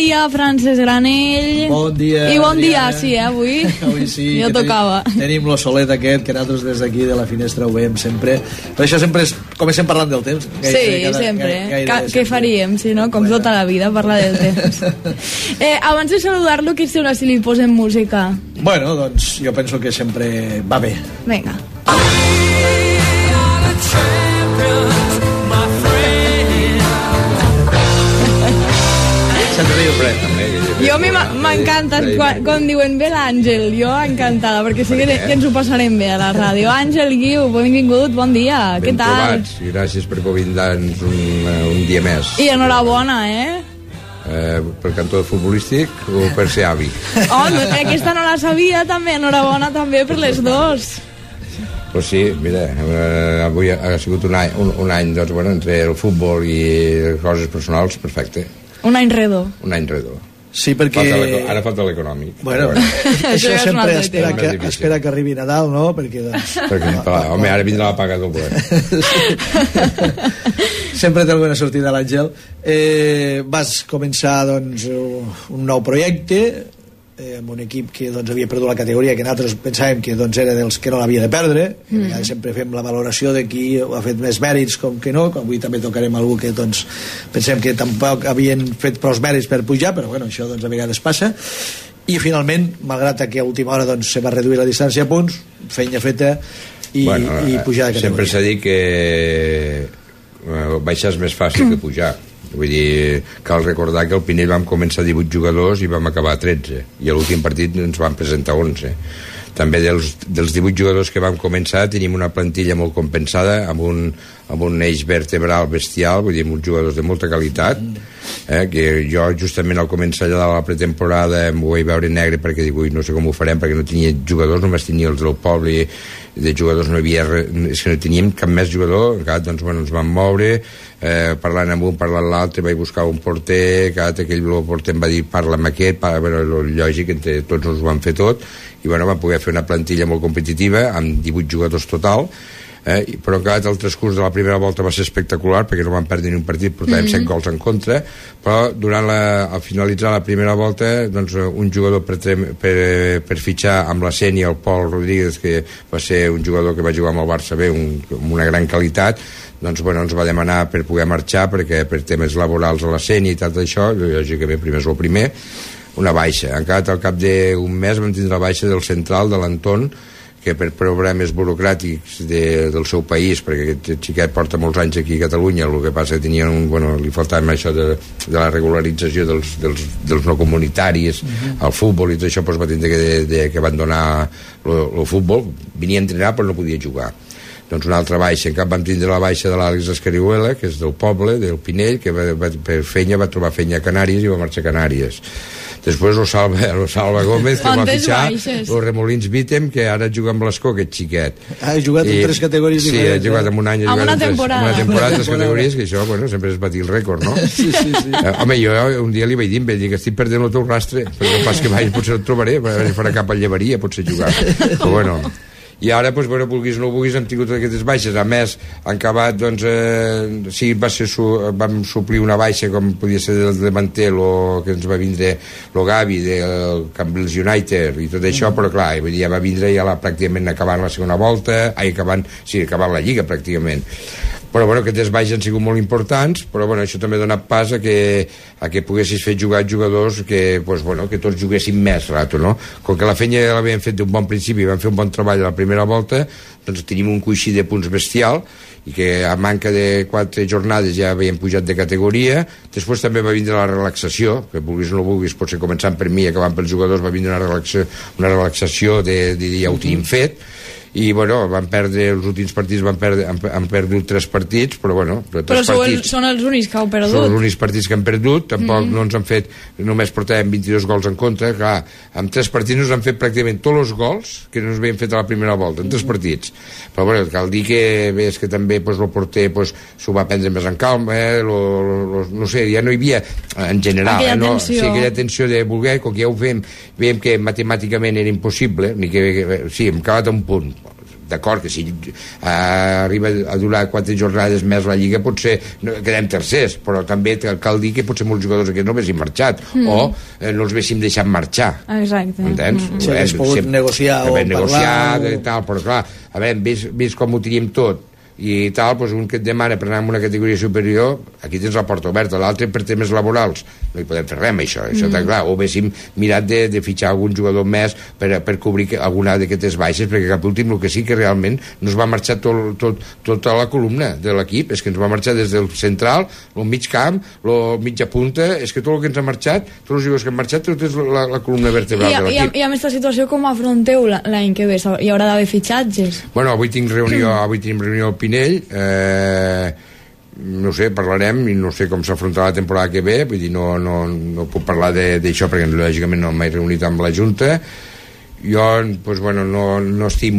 dia, Francesc Granell. Bon dia. I bon dia, sí, avui. Avui sí. Ja tocava. Tenim lo solet aquest, que nosaltres des d'aquí de la finestra ho veiem sempre. Per això sempre comencem parlant del temps. Sempre. Què faríem, si no? Com tota la vida, parlar del temps. Abans de saludar-lo, qui sembla si li posem música? Bueno, doncs jo penso que sempre va bé. Vinga. Jo a mi m'encanta quan diuen bé l'Àngel, jo encantada, perquè sé que ens ho passarem bé a la ràdio. Àngel, Guiu, benvingut, bon dia, què tal? Ben trobats, i gràcies per convidar-nos un dia més. I enhorabona, Per cantó futbolístic o per ser avi? Aquesta no la sabia, també, enhorabona també per les dos. Pues sí, mira, avui ha sigut un any doncs, bueno, entre el futbol i coses personals, perfecte. Un any redó. Un any redó. Sí, perquè... Ara falta l'econòmic. Bueno, això sempre espera que arribi Nadal, no? Perquè home, ara vindrà la paga doble. Sempre té alguna sortida l'Àngel. Vas començar, doncs, un nou projecte amb un equip que doncs, havia perdut la categoria, que nosaltres pensàvem que doncs, era dels que no l'havia de perdre. Sempre fem la valoració de qui ha fet més mèrits com que no. Avui també tocarem algú que doncs, pensem que tampoc havien fet prou mèrits per pujar, però bueno, això doncs, a vegades passa. I finalment, malgrat que a última hora doncs, se va reduir la distància a punts, feina feta i pujar de categoria. Sempre s'ha dit que baixar és més fàcil que pujar. Vull dir, cal recordar que al Pinell vam començar 18 jugadors i vam acabar 13, i a l'últim partit ens vam presentar 11. També dels 18 jugadors que vam començar tenim una plantilla molt compensada, amb un eix vertebral bestial, vull dir, amb uns jugadors de molta qualitat, que jo justament al començar allà de la pretemporada em ho vaig veure negre perquè dic, no sé com ho farem, perquè no tenia jugadors, només tenia els del poble, de jugadors no hi havia és que no teníem cap més jugador. Doncs bueno, ens vam moure, parlant amb un, parlant l'altre, vaig buscar un porter, aquell porter em va dir parla amb aquest, lògic, entre tots ens ho vam fer tot, i bueno, vam poder fer una plantilla molt competitiva amb 18 jugadors total. Però encara el transcurs de la primera volta va ser espectacular perquè no vam perdre ni un partit, portàvem 7 gols en contra, però al finalitzar la primera volta doncs, un jugador per fitxar amb la Sènia, el Pol Rodríguez, que va ser un jugador que va jugar amb el Barça bé, amb una gran qualitat, doncs bueno, ens va demanar per poder marxar perquè per temes laborals a la Sènia i tot això, lògicament primer és el primer, una baixa. Encara al cap d'un mes vam tindre la baixa del central, de l'Anton, que per problemes burocràtics del seu país, perquè aquest xiquet porta molts anys aquí a Catalunya, el que passa que li faltava això de la regularització dels no comunitaris al futbol, i tot això va tindre que abandonar el futbol. Venia a entrenar però no podia jugar. Doncs una altra baixa. En cap vam tindre la baixa de l'Àlex Escarihuela, que és del poble, del Pinell, que per feina va trobar feina a Canàries i va marxar a Canàries. Després el Salva Gómez, que va fitxar el Remolins Vítem, que ara juga amb l'Escó, aquest xiquet. Ha jugat en 3 categories diferents. Sí, ha jugat en un any, en una temporada, 3 categories, que això sempre és batir el rècord, no? Sí. Home, jo un dia li vaig dir que estic perdent el teu rastre, perquè no pas que mai potser el trobaré, farà cap a llevaria, potser jugar. Però bueno... I ara, doncs, bueno, vulguis o no vulguis, hem tingut aquestes baixes. A més, han acabat, doncs, sí, vam suplir una baixa, com podia ser del davanter, que ens va vindre el Gavi, del Cambrils United, i tot això, però clar, ja va vindre ja pràcticament acabant la segona volta, acabant la Lliga, pràcticament. Però bueno, aquestes baixes han sigut molt importants, però bueno, això també ha donat pas a que poguessis fer jugar jugadors que tots juguessin més rato, no? Com que la feina l'havíem fet d'un bon principi, vam fer un bon treball a la primera volta, doncs tenim un coixí de punts bestial, i que a manca de 4 jornades ja havíem pujat de categoria. Després també va vindre la relaxació, que vulguis o no vulguis, potser començant per mi, acabant pels jugadors, va vindre una relaxació de ja ho tenim fet, i bueno, van perdre els últims partits, han perdut 3 partits, però bueno, són els únics que heu perdut. Són els únics partits que han perdut, tampoc no ens han fet, només portàvem 22 gols en contra, clar, amb 3 partits nos han fet pràcticament tots els gols que no ens havien fet a la primera volta, en 3 partits. Però bueno, cal dir que és que també el porter s'ho va prendre més en calma, no sé, ja no hi havia en general, aquella tensió de voler, com que ja ho veiem que matemàticament era impossible, sí, hem acabat a un punt, d'acord, que si arriba a durar 4 jornades més la Lliga potser quedem tercers, però també cal dir que potser molts jugadors aquests no haguessin marxat o no els haguéssim deixat marxar. Exacte. Entens? Si hagués pogut negociar o parlar i tal, però clar, a veure, vist com ho teníem tot i tal, doncs un que et demana per anar en una categoria superior, aquí tens la porta oberta, l'altre per temes laborals no hi podem fer res amb això està clar, o haguéssim mirat de fitxar algun jugador més per cobrir alguna d'aquestes baixes, perquè cap últim el que sí que realment no es va marxar tota la columna de l'equip, és que ens va marxar des del central, el mig camp, el mitja punta, és que tot el que ens ha marxat, tots els jugadors que han marxat, tot és la columna vertebral de l'equip. I amb aquesta situació com afronteu l'any que ve? Hi haurà d'haver fitxatges? Bueno, avui tenim reunió al Pinell, no sé, parlarem i no sé com s'afrontarà la temporada que ve, vull dir, no puc parlar d'això perquè lògicament no m'he reunit amb la Junta. Jo, doncs, bueno, no estic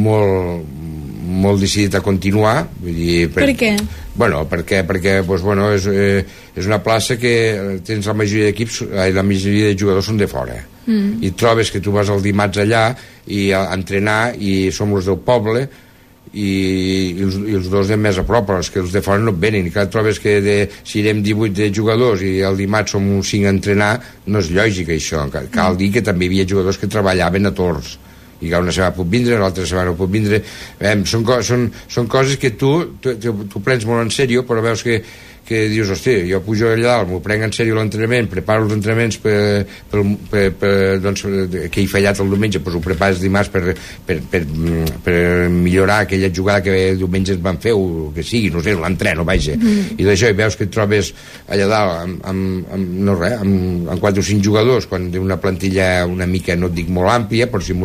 molt decidit a continuar, vull dir, per què? Bueno, perquè doncs, bueno, és una plaça que tens la majoria d'equips, la majoria de jugadors són de fora i trobes que tu vas el dimarts allà i a entrenar i som els del poble i els dos de més a prop, però que els de fora no et venen, i clar, trobes que si érem 18 de jugadors i el dimarts som uns 5 a entrenar, no és lògic això. Cal dir que també hi havia jugadors que treballaven a torns i que una setmana pot vindre, l'altra setmana no pot vindre. Són coses que tu prens molt en sèrio, però veus que dius, hosti, jo pujo allà dalt, m'ho prenc en sèrio l'entrenament, preparo els entrenaments doncs, que he fallat el diumenge, doncs ho prepares dimarts per millorar aquella jugada que diumenge ens van fer, o que sigui, no sé, l'entreno, vaja. I d'això, i veus que et trobes allà dalt amb 4 o 5 jugadors, quan d'una plantilla una mica, no et dic molt àmplia, però sí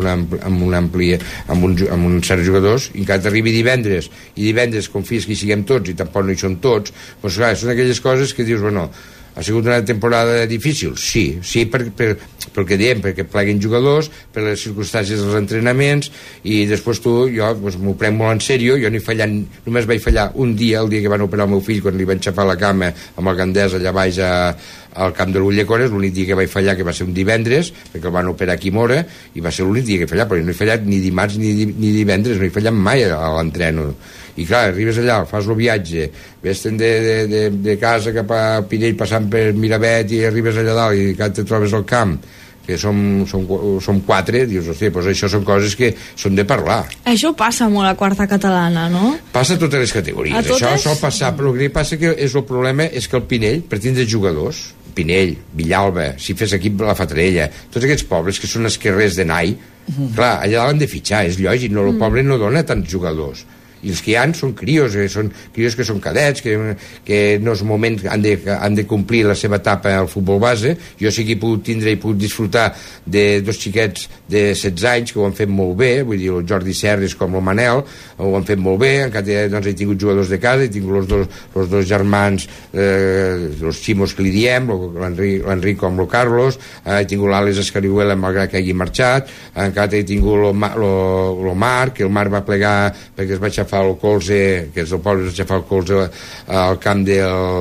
amb un certs jugadors, i encara t'arribi divendres, i divendres confies que hi siguem tots, i tampoc no hi són tots, doncs clar, són aquelles coses que dius, bueno, ha sigut una temporada difícil? Sí, pel que diem, perquè pleguen jugadors, per les circumstàncies dels entrenaments, i després jo m'ho prenc molt en sèrio, jo només vaig fallar un dia, el dia que van operar el meu fill, quan li van xafar la cama amb el Gandès allà baix al camp de l'Ullecones, l'únic dia que vaig fallar, que va ser un divendres, perquè el van operar aquí a Mora, i va ser l'únic dia que he fallat, però no he fallat ni dimarts ni divendres, no he fallat mai a l'entreno. I clar, arribes allà, fas el viatge, ves-te'n de casa cap a Pinell passant per Miravet i arribes allà dalt i te trobes al camp, que som 4, dius, hòstia, doncs això són coses que són de parlar. Això passa molt a quarta catalana, no? Passa a totes les categories. Això sol passar, però el que passa que el problema és que el Pinell, per tindre jugadors, Pinell, Villalba, si fes equip la Fatarella, tots aquests pobles que són esquerrers de nai, clar, allà l'han de fitxar, és lògic, el poble no dona tants jugadors. I els que hi ha són crios que són cadets, que en els moments han de complir la seva etapa al futbol base. Jo sí que he pogut tindre i pogut disfrutar de 2 xiquets de 16 anys que ho han fet molt bé, vull dir, el Jordi Serres com el Manel, ho han fet molt bé, encara doncs, he tingut jugadors de casa, he tingut els dos germans, els ximos que li diem, l'Enric com el Carlos, he tingut l'Àlex Escarihuela malgrat que hagi marxat, encara he tingut el Marc, que el Marc va plegar perquè es va aixafar el colze, que és del poble, aixafar el colze al camp de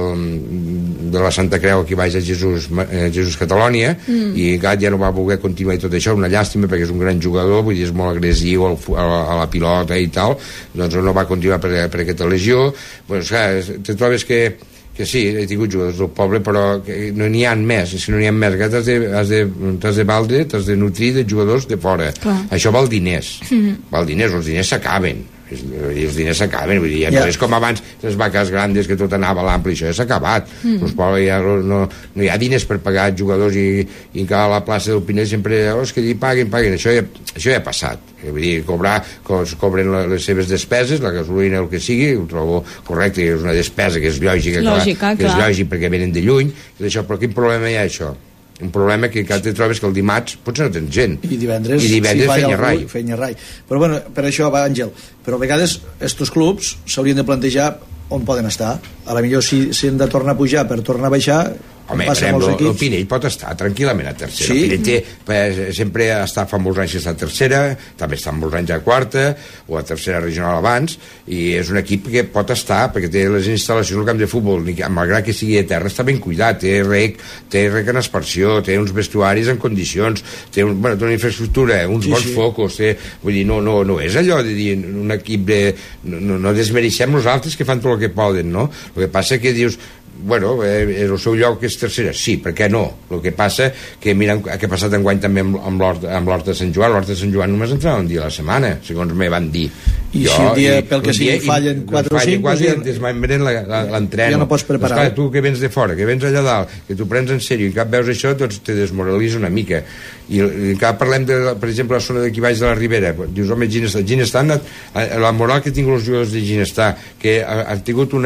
la Santa Creu aquí baix a Jesús Catalònia, i Gat ja no va voler continuar i tot això, una llàstima perquè és un gran jugador, vull dir, és molt agressiu a la pilota i tal, doncs no va continuar per aquesta lesió. Doncs clar, te trobes que sí, he tingut jugadors del poble, però no n'hi ha més, si no n'hi ha més, que t'has de valdre, t'has de nutrir de jugadors de fora. Clar. Això val diners, els diners s'acaben, els diners s'acaben, vull dir, ja no és com abans les vaques grandes que tot anava a l'ampli, això ja s'ha acabat. Ja no hi ha diners per pagar jugadors i a la plaça del Pinell sempre que li paguen, això ja ha passat. Vull dir, cobren les seves despeses, la gasolina, el que sigui, ho trobo correcte, és una despesa que és lògica, que és lògic perquè venen de lluny, però quin problema hi ha això? Un problema que te trobes que el dimarts potser no tens gent i divendres feia rai. Però bueno, per això va, Àngel, però a vegades estos clubs s'haurien de plantejar on poden estar. A la millor si hem de tornar a pujar per tornar a baixar, Home, per exemple, el Pinell pot estar tranquil·lament a tercera. Sí? El Pinell sempre fa molts anys que està a tercera, també està molts anys a quarta o a tercera regional abans, i és un equip que pot estar, perquè té les instal·lacions al camp de futbol, malgrat que sigui de terra, està ben cuidat, té rec en aspersió, té uns vestuaris en condicions, té una infraestructura, uns bons focus, vull dir, no és allò de dir un equip de... No desmereixem els altres que fan tot el que poden, no? El que passa que dius, bueno, el seu lloc és tercera, sí, per què no? El que passa que mira què ha passat enguany també amb l'Horta de Sant Joan. L'Horta de Sant Joan només entrava un dia a la setmana, segons me van dir. I si un dia, pel que sigui, fallen 4 o 5, l'entreno. Ja no pots preparar. Doncs, clar, tu que vens de fora, que vens allà dalt, que t'ho prens en sèrio i cap veus això, doncs te desmoralitza una mica. I encara parlem, per exemple, la zona d'aquí baix de la Ribera. Dius, home, Ginestar, la moral que han tingut els jugadors de Ginestar, que han tingut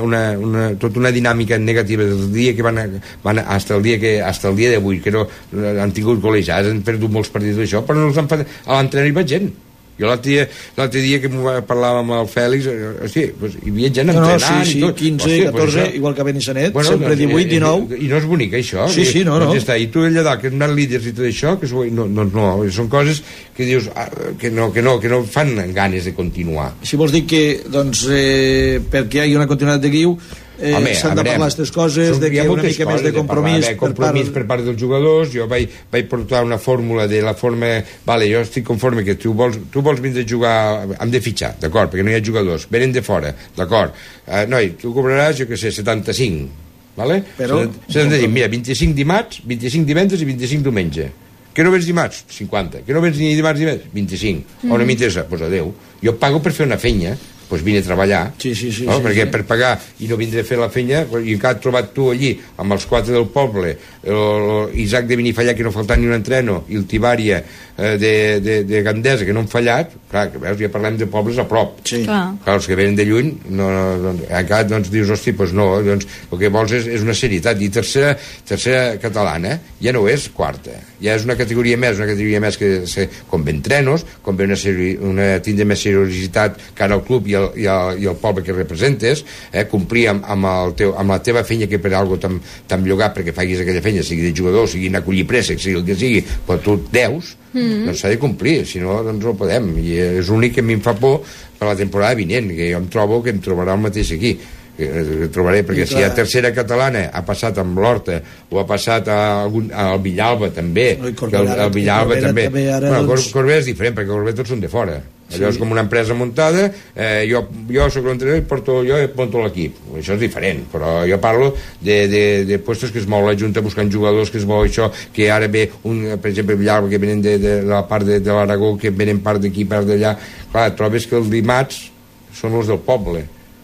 tota una dinàmica negativa del dia que van hasta el dia d'avui, que no han tingut golejats, han perdut molts partits d'això, però no els han fet a l'entrenament hi va gent. Jo l'altre dia que parlàvem amb el Fèlix, hosti, hi havia gent entrenant i tot. 15, 14, igual que Benissanet, sempre 18, 19. I no és bonic, això. Sí, no. I tu allà dalt, que has anat líders i tot això, no, són coses que dius que no fan ganes de continuar. Si vols dir que, doncs, perquè hi hagi una continuïtat de Guiu, s'han de parlar aquestes coses, de que una mica més de compromís per part dels jugadors. Jo vaig portar una fórmula de la forma, vale, jo estic conforme que tu vols vindre a jugar, hem de fitxar, d'acord, perquè no hi ha jugadors, venen de fora, d'acord, noi, tu cobraràs, jo què sé, 75, vale? Però s'han de dir, mira, 25 dimarts, 25 divendres i 25 diumenge. Que no vens dimarts? 50. Que no vens ni dimarts ni 25. O no m'interessa? Doncs adeu. Jo pago per fer una feina, doncs vine a treballar, perquè per pagar i no vindré a fer la feina, i encara has trobat tu allí amb els 4 del poble, Isaac de Benifallà, que no faltat ni un entreno, i el Tibària de Gandesa, que no han fallat. Clar, que veus, ja parlem de pobles a prop. Clar, els que venen de lluny encara doncs dius, hosti, doncs no, doncs el que vols és una serietat. I tercera catalana ja no és quarta, ja és una categoria més que com ve entrenos, com ve tindre més seriositat cara al club i el poble que representes, complir amb la teva feina, que per alguna cosa t'han llogat perquè facis aquella feina, sigui de jugador, sigui anar a collir préssec, sigui el que sigui, però tu deus, doncs s'ha de complir, si no doncs no podem. I és l'únic que a mi em fa por per la temporada vinent, que jo em trobo que em trobarà el mateix aquí, trobaré, perquè si a tercera catalana ha passat amb l'Horta o ha passat al Villalba també, el Villalba també, Corbera és diferent, perquè Corbera tots són de fora. Allò és com una empresa muntada, jo soc l'entrenador i jo monto l'equip. Això és diferent, però jo parlo de puestos que es mou la Junta buscant jugadors, que es mou això, que ara ve per exemple, Villalba, que venen de la part de l'Aragó, que venen part d'aquí, part d'allà. Clar, trobes que el dimarts són els del poble.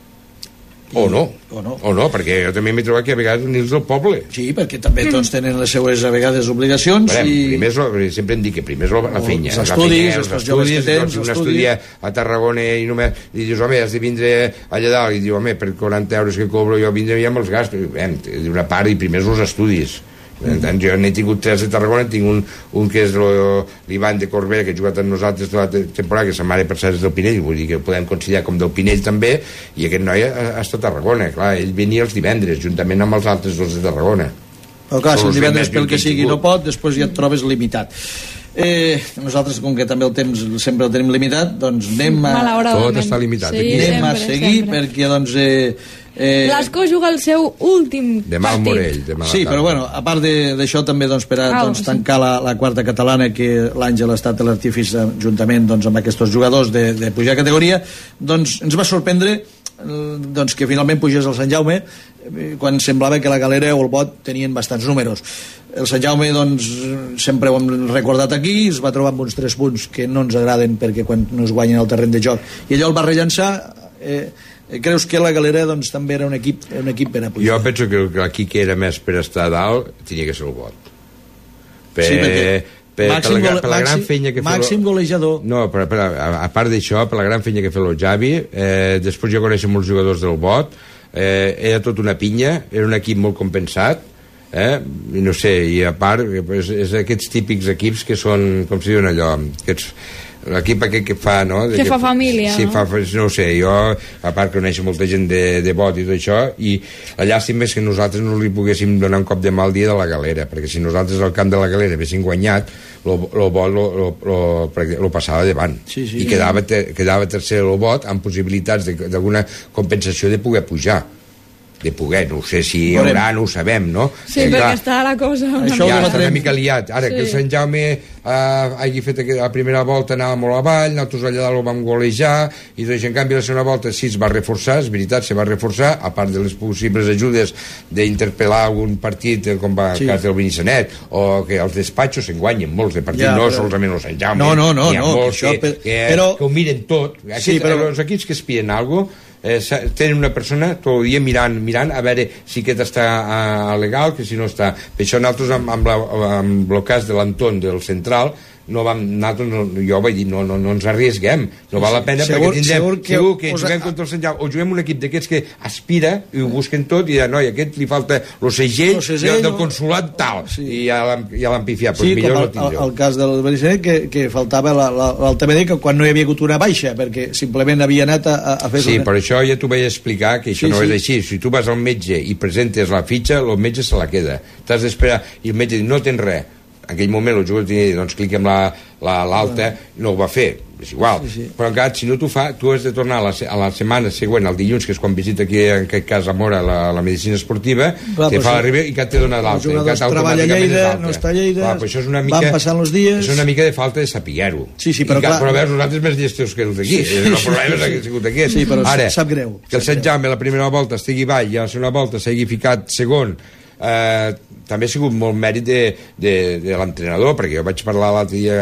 O no, perquè jo també m'he trobat que a vegades ni els del poble. Sí, perquè també tots tenen les seues a vegades obligacions. Sempre em dic que primer és la feina. Els estudis que tens. Un estudi a Tarragona i només i dius, home, has de vindre allà dalt, i diu, home, per 40 euros que cobro jo vindré ja amb els gastos. D'una part, i primer els estudis. Jo n'he tingut 3 de Tarragona, tinc un que és l'Ivan de Corbera, que ha jugat amb nosaltres tota la temporada, que sa mare per ser és del Pinell, vull dir que el podem considerar com del Pinell també, i aquest noi ha estat a Tarragona. Clar, ell venia els divendres juntament amb els altres dos de Tarragona. Però clar, si el divendres pel que sigui no pot, després ja et trobes limitat. Nosaltres, com que també el temps sempre el tenim limitat, doncs anem tot està limitat, anem a seguir, perquè doncs l'Escó juga el seu últim demà al Morell, sí, però bueno, a part d'això també doncs, per a tancar la quarta catalana, que l'Àngel ha estat l'artífice juntament doncs, amb aquests jugadors de pujar categoria, doncs ens va sorprendre doncs, que finalment pugés el Sant Jaume quan semblava que la Galera o el Bot tenien bastants números. El Sant Jaume doncs, sempre ho hem recordat aquí, es va trobar amb uns 3 punts que no ens agraden perquè quan no es guanyen el terreny de joc, i allò el va rellançar. Creus que la Galera doncs, també era un equip per a pujar? Jo penso que aquí que era més per estar a dalt tenia que ser el Bot, sí, per la gran feina que màxim golejador. No, però a part d'això, per la gran feina que fa el Javi, després jo coneixo molts jugadors del Bot, era tot una pinya, era un equip molt compensat, i no sé, i a part és aquests típics equips que són, com si diuen allò, aquests l'equip aquest que fa, no? Que fa família, sí, no? No ho sé, jo, a part coneixo molta gent de bot i tot això, i la llàstima és que nosaltres no li poguéssim donar un cop de mal dia de la Galera, perquè si nosaltres al camp de la Galera haguéssim guanyat, el bot lo passava davant, i quedava tercer el bot amb possibilitats d'alguna compensació de poder pujar, no ho sé si hi haurà, no ho sabem, no? Sí, perquè està la cosa això ja està una mica liat. Ara que el Sant Jaume hagi fet la primera volta, anava molt avall, nosaltres allà dalt ho vam golejar, i doncs en canvi la segona volta sí es va reforçar, és veritat, se va reforçar, a part de les possibles ajudes d'interpel·lar algun partit com va el cas del Benissanet, o que els despatxos se'n guanyen molts de partits, no solament el Sant Jaume, n'hi ha molts que ho miren tot. Els equips que aspiren a alguna cosa tenen una persona tot el dia mirant a veure si aquest està legal, que si no està. Per això nosaltres amb el cas de l'Anton del Central jo vaig dir no ens arriesguem, no val la pena, perquè tindrem segur que juguem contra el Sant Jaume o juguem un equip d'aquests que aspira i ho busquen tot i a aquest li falta el segell del consulat tal i ja l'han pifiat, sí, com el cas del Benissanet que faltava l'alta-medi que quan no hi havia hagut una baixa perquè simplement havia anat a fer sí, per això ja t'ho vaig explicar que això no és així, si tu vas al metge i presentes la fitxa, el metge se la queda, t'has d'esperar i el metge diu no tens res. En aquell moment el jugador tenia doncs clica amb l'alta, no ho va fer, és igual, però encara si no t'ho fa tu has de tornar a la setmana següent, el dilluns, que és quan visita aquí en aquest cas a Mora la medicina esportiva, que fa la ribera i que t'he donat l'alta, el jugador treballa a Lleida, no està a Lleida, van passant els dies, és una mica de falta de saber-ho, però veus nosaltres més llestos que els d'aquí, el problema és que ha sigut aquí, ara, que el Sant Jaume la primera volta estigui baix i a la segona volta s'hagi ficat segon, també ha sigut molt mèrit de l'entrenador, perquè jo vaig parlar l'altre dia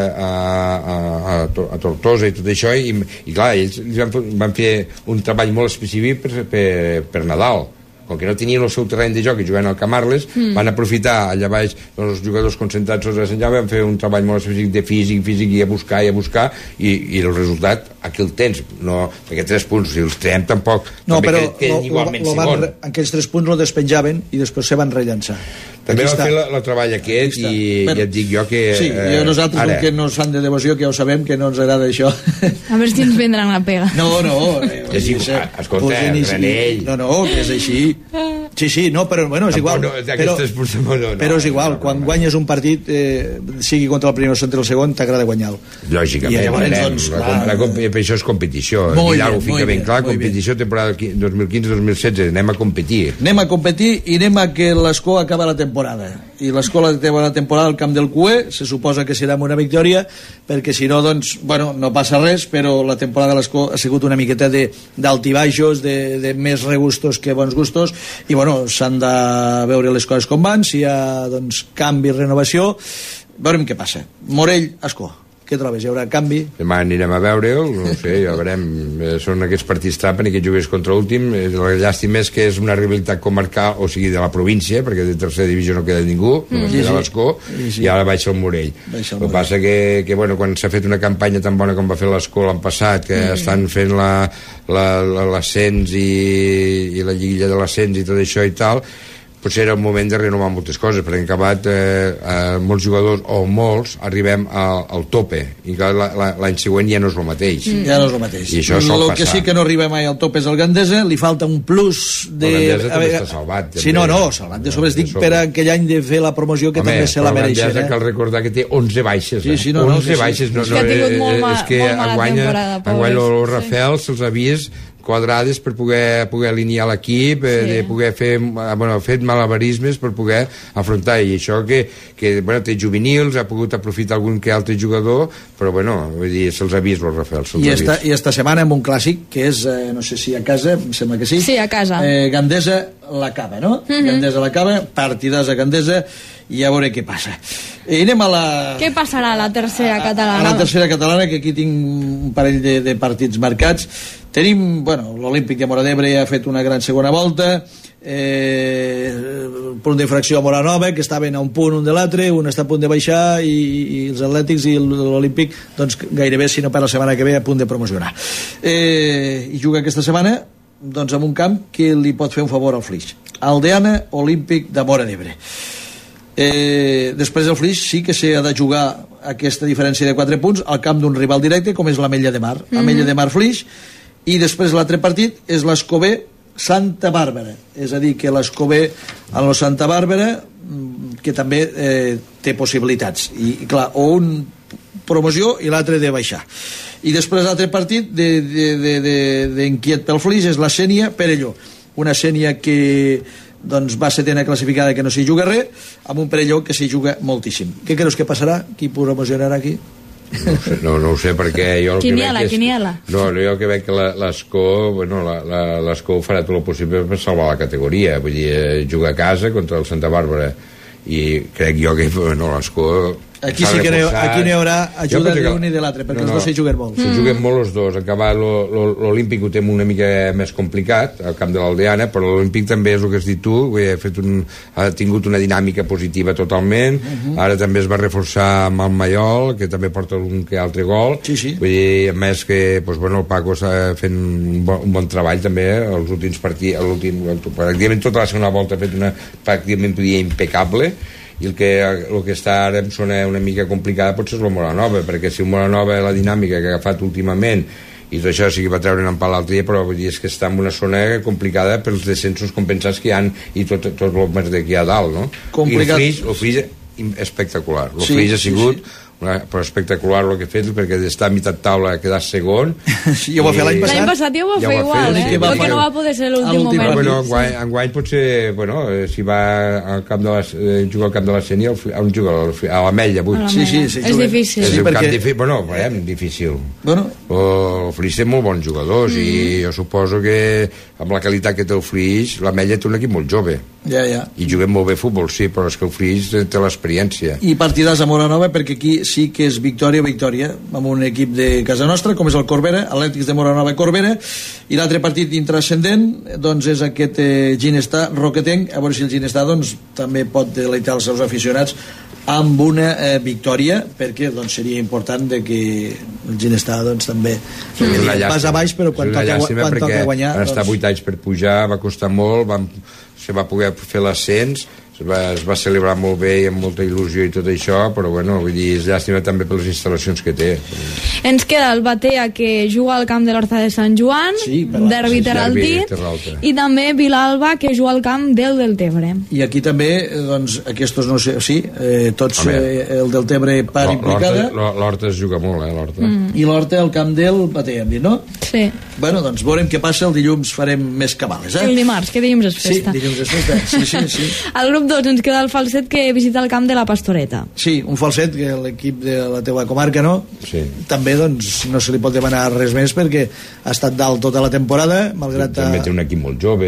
a Tortosa i tot això, i clar, ells van fer un treball molt específic per Nadal. Com que no tenien el seu terreny de joc i jugant al Camarles, van aprofitar allà baix els jugadors concentrats a Sant Jaume, van fer un treball molt específic de físic i a buscar i el resultat aquí el tens, no, perquè 3 punts si els traiem tampoc però queden igualment segon. Aquells 3 punts el despenjaven i després se van rellançar. També va fer el treball aquest i ja et dic jo que... Sí, nosaltres que no s'han de devoció, que ja ho sabem, que no ens agrada això. A veure si ens vendran la pega. No. És igual, escolta, Granell... No, que és així. Sí, no, però bueno, és igual. Però és igual, quan guanyes un partit, sigui contra el primer o contra el segon, t'agrada guanyar-lo. Lògicament, per això és competició. Vidal ho fica ben clar, competició temporada 2015-2016, anem a competir. Anem a competir i anem a que l'Escó acaba la temporada. I l'Escola té bona temporada al camp del CUE, se suposa que serà una victòria, perquè si no, doncs, bueno, no passa res, però la temporada de l'Escó ha sigut una miqueta d'altibaixos, de més regustos que bons gustos, i bueno, s'han de veure les coses com van, si hi ha doncs, canvi, renovació, veurem què passa. Morell, Escó, què trobes? Hi haurà canvi? Demà anirem a veure'l, no sé, ja veurem. Són aquests partits trampa, que jugués contra l'últim. La llàstima és que és una rivalitat comarcal, o sigui, de la província, perquè de tercera divisió no queda ningú, només queda l'Escó, i ara baixa el Morell. El que passa que bueno, quan s'ha fet una campanya tan bona com va fer l'Escó l'any passat, que estan fent l'ascens i la lliguilla de l'ascens i tot això i tal, potser era el moment de renovar moltes coses, perquè han acabat molts jugadors, o molts, arribem al tope, i l'any següent ja no és el mateix. Ja no és el mateix. I això sol passar. El que sí que no arriba mai al tope és el Gandesa, li falta un plus de... El Gandesa també està salvat. Sí, salvat de sobre, dic per aquell any de fer la promoció que també se la mereixen. El Gandesa cal recordar que té 11 baixes. 11 baixes. És que ha tingut molt mala temporada. Enguany el Rafael se'ls ha vist quadrades per poder alinear l'equip, de poder fer malabarismes per poder afrontar, i això que bueno, té juvenils, ha pogut aprofitar algun que altre jugador, però bueno, vull dir, se'ls ha vist el Rafael. I esta setmana amb un clàssic que és, no sé si a casa, em sembla que sí. Sí, a casa. Gandesa l'Acaba, no? Gandesa l'Acaba, partidàs a Gandesa, i a veure què passa. I anem a la... Què passarà a la tercera catalana? A la tercera catalana, que aquí tinc un parell de partits marcats. Tenim, bueno, l'Olímpic de Móra d'Ebre ha fet una gran segona volta, punt d'infracció a Móra Nova, que estaven a un punt un de l'altre, un està a punt de baixar, i els Atlètics i l'Olímpic, doncs gairebé, si no per la setmana que ve, a punt de promocionar. I juga aquesta setmana doncs en un camp que li pot fer un favor al Flix. Aldeana Olímpic de Móra d'Ebre. Després del Flix sí que s'ha de jugar aquesta diferència de 4 punts al camp d'un rival directe com és l'Ametlla de Mar. Ametlla de Mar Flix, i després l'altre partit és l'Escobé Santa Bàrbara, és a dir que l'Escobé a la Santa Bàrbara que també té possibilitats i clar, o un promoció i l'altre de baixar. I després l'altre partit d'inquiet pel Flix és la Sénia Perelló, una Sénia que doncs va setena classificada, que no s'hi juga res, amb un Perelló que s'hi juga moltíssim. Què creus que passarà? Qui promocionarà aquí? No ho sé, perquè jo el Quiniela. No, jo que veig que l'Escó, bueno, l'Escó farà tot el possible per salvar la categoria, vull dir, juga a casa contra el Santa Bàrbara, i crec jo que l'Escó aquí sí que aquí n'hi haurà ajuda d'un i de l'altre, perquè els dos s'hi juguen molt. S'hi juguen molt els dos. Acabar l'Olímpic ho té una mica més complicat al camp de l'Aldeana, però l'Olímpic també és el que has dit tu, ha tingut una dinàmica positiva totalment. Ara també es va reforçar amb el Mallol, que també porta un que altre gol. Vull dir, a més que el Paco està fent un bon treball també els últims partits, pràcticament tota la segona volta ha fet una pràcticament impecable, i el que està ara en zona una mica complicada potser és el Moranova, perquè si el Moranova la dinàmica que ha agafat últimament i tot això sí que va treure'n en pal l'altre dia, però vull dir, és que està en una zona complicada pels descensos compensats que hi ha i tot el més d'aquí a dalt, no? Complicat. I el Flix espectacular, el Flix ha sigut però espectacular el que ha fet, perquè d'estar a meitat taula a quedar segon. Sí, ja ho va fer l'any passat. L'any passat ja ho va fer igual, perquè no va poder ser l'últim moment. Bueno, enguany potser, si va jugar al camp de la Sénia, on juga? A l'Ametlla, avui. Sí, és difícil. És un camp difícil. El Flix té molt bons jugadors i jo suposo que amb la qualitat que té el Flix, l'Ametlla té un equip molt jove. I juguem molt bé futbol, sí, però és que el Flix té l'experiència. I partidars a Moranova, perquè aquí sí que és victòria, amb un equip de casa nostra, com és el Corbera, Atlètics de Moranova Corbera, i l'altre partit intrascendent doncs és aquest Ginestà Roquetenc, a veure si el Ginestà doncs també pot deleitar els seus aficionats amb una victòria, perquè doncs seria important que el Ginestà doncs també pas a baix, però quan toca guanyar van estar 8 anys per pujar, va costar molt, se va poder fer l'ascens, es va celebrar molt bé i amb molta il·lusió i tot això, però vull dir, és llàstima també per les instal·lacions que té. Ens queda el Batea, que juga al camp de l'Horta de Sant Joan, derbi Terraltit, i també Vilalba, que juga al camp del Deltebre. I aquí també, doncs, aquests no sé, tots el Deltebre part implicada. L'Horta es juga molt, l'Horta. I l'Horta al camp del Batea, hem dit, no? Sí. Bueno, doncs veurem què passa, el dilluns farem més cabales, El dimarts, que dilluns és festa. Sí, dilluns és festa, sí. El grup 2 ens queda el Falset, que visita el camp de la Pastoreta. Sí, un Falset que l'equip de la teua comarca, no? Sí. També doncs no se li pot demanar res més, perquè ha estat dalt tota la temporada, malgrat... També té un equip molt jove,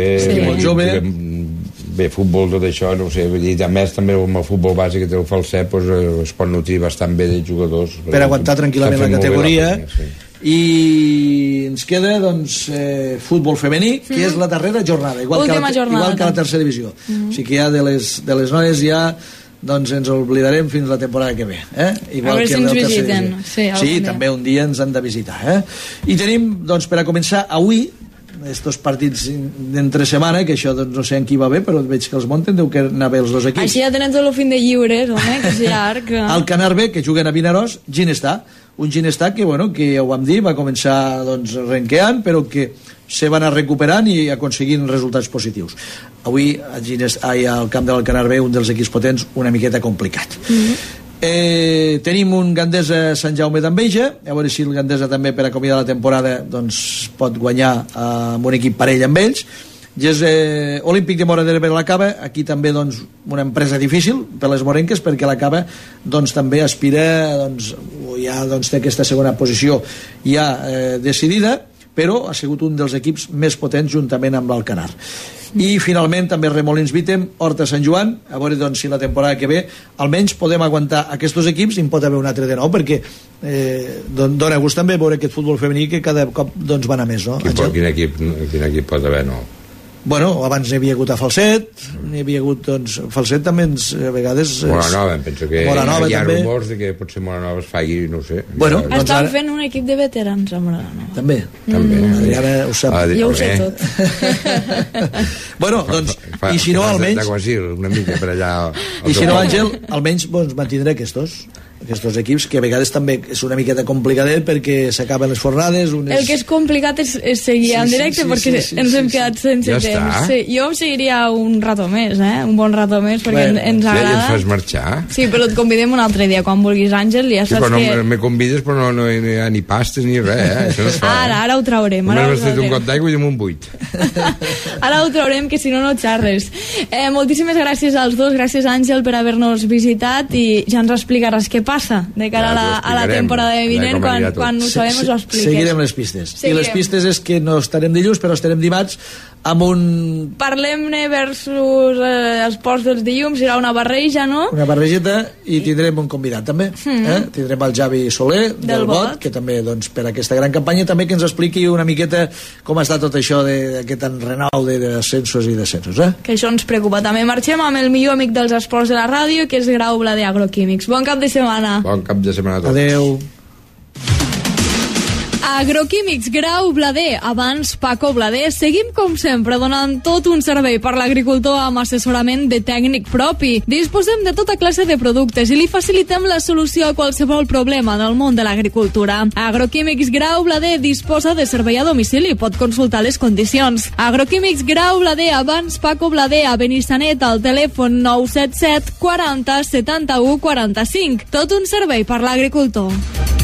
bé, futbol, tot això, no sé, vull dir, a més també amb el futbol bàsic que té el Falset es pot nutrir bastant bé de jugadors per aguantar tranquil·lament la categoria. I ens queda doncs futbol femení, que és la darrera jornada, igual que la tercera divisió. O sigui que ja de les noies ja doncs ens oblidarem fins la temporada que ve, igual a veure si ens visiten. Sí, també un dia ens han de visitar, I tenim, doncs, per a començar avui estos partits d'entre setmana, que això doncs no sé en qui va bé, però veig que els munten, deu que anar bé els dos equips. Així ja tenen tot el fin de lliures, home, que és llarg. El Canarbe, que juguen a Vinaròs, Ginestà, un Ginestà que, que ja ho vam dir, va començar doncs renqueant, però que se van anar recuperant i aconseguint resultats positius. Avui al camp del Canarbe, un dels equips potents, una miqueta complicat. Tenim un Gandesa Sant Jaume d'Enveja, a veure si el Gandesa també per acomiadar la temporada doncs pot guanyar amb un equip parell amb ells. I és Olímpic de Móra d'Ebre la Cava, aquí també doncs una empresa difícil per les morenques, perquè la Cava doncs també aspira, doncs ja doncs té aquesta segona posició ja decidida, però ha sigut un dels equips més potents juntament amb l'Alcanar. I finalment també Remolins Vítem, Horta Sant Joan, a veure doncs si la temporada que ve almenys podem aguantar aquests dos equips i en pot haver un altre de nou, perquè dona gust també veure aquest futbol femení que cada cop doncs va anar més, no? Quin equip pot haver nou? Bueno, abans n'hi havia hagut a Falset, n'hi havia hagut, doncs, Falset també a vegades... Moranova, penso que Moranova, hi ha també. rumors de que potser Moranova es faci, no sé. Bueno, doncs Estan ara... fent un equip de veterans a Moranova. També. Adriana ho sap. Jo ho sé tot. Bueno, doncs, i si no, almenys... D'Aguasil, una mica per allà... I si no, Àngel, almenys doncs, mantindré aquests equips, que a vegades també és una miqueta complicadet perquè s'acaben les fornades... El que és complicat és seguir en directe, perquè ens hem quedat sense temps. Sí, jo seguiria un rato més, un bon rato més, perquè ens agrada. Ja ens fas marxar? Sí, però et convidem un altre dia, quan vulguis, Àngel, ja saps que... Però me convides, però no hi ha ni pastes ni res, això no es fa. Ara ho traurem. Només m'has fet un got d'aigua i amb un buit. Ara ho traurem, que si no, no xarres. Moltíssimes gràcies als dos, gràcies, Àngel, per haver-nos visitat, i ja ens explicaràs què passa de cara a la temporada vinent, quan ho sabem us ho expliques. Seguirem les pistes. I les pistes és que no estarem dilluns, però estarem dimarts amb un... Parlem-ne versus els ports dels dilluns, serà una barreja, no? Una barrejeta, i tindrem un convidat també. Tindrem el Javi Soler del Bot, que també, doncs, per aquesta gran campanya també que ens expliqui una miqueta com està tot això d'aquest enrenou d'ascensos i descensos. Que això ens preocupa també. Marxem amb el millor amic dels esports de la ràdio, que és Grau Blader Agroquímics. Bon cap de setmana. Bon cap de setmana a tots. Adeu. Agroquímics Grau Blader, abans Paco Blader. Seguim com sempre donant tot un servei per l'agricultor amb assessorament de tècnic propi. Disposem de tota classe de productes i li facilitem la solució a qualsevol problema del món de l'agricultura. Agroquímics Grau Blader disposa de servei a domicili, pot consultar les condicions. Agroquímics Grau Blader, abans Paco Blader, a Benissanet, al telèfon 977 40 71 45. Tot un servei per l'agricultor.